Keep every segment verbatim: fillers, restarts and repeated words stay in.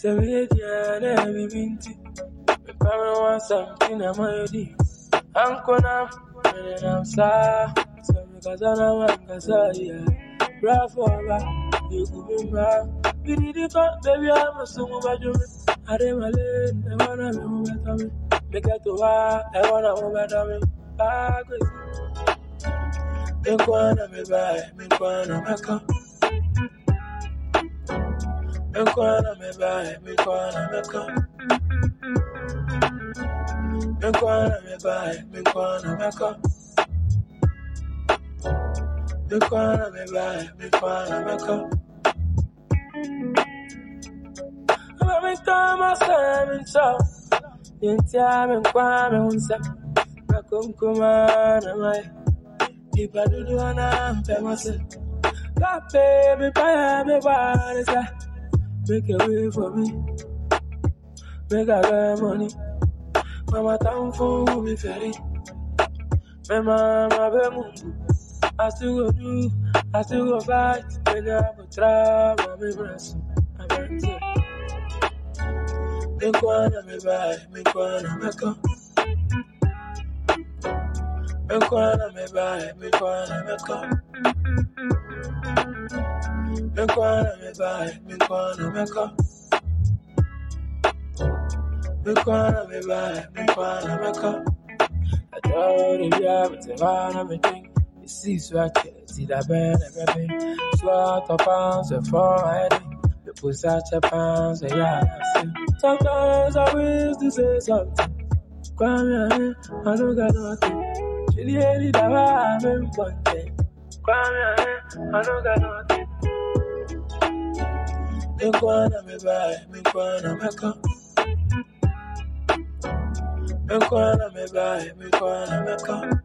me yeah, every binti. Me parents want something I'm already. Uncle now, and I'm sad. So because I know I'm gonna yeah. Bravo, you could be back. We need it, baby. I'm a song about you. I didn't lane, I wanna be more better me. Make it to war, I wanna be better me. Back with you. Me wanna be by, me wanna make up. Me wanna be by, me wanna make up. Me wanna be by, me wanna make up. Me wanna be by, me wanna make up. I'm a time I stand in show. In time and crime and one second. I come come on, am I? If I do do an arm, tell myself. God, baby, buy me one is that. Make a way for me. Make a get money. Mama, time for me, ferry. My mama, be I still go do, I still go fight. When I have a trouble, I'm breast. I'm breast. Make one of me buy, make one of me come. Make one of me buy, make one of me come. Make one of me buy, make one of me come. Make one of me buy, make one of me come. I told you, yeah, but the one of me drink. You see, swat, see that band, everything. Swat the pounds of four heading. You put such a pounds, a yard, I see. Sometimes I wish to say something. Come here, I don't got nothing. She did that I'm in one thing. Come here, I don't got nothing. Make one of me buy, make one of me come. Make one of me buy, make one of me come.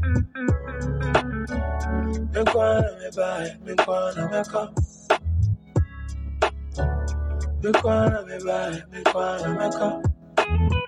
Make one of me buy, make one of me come. Make one of me buy, make one of me come.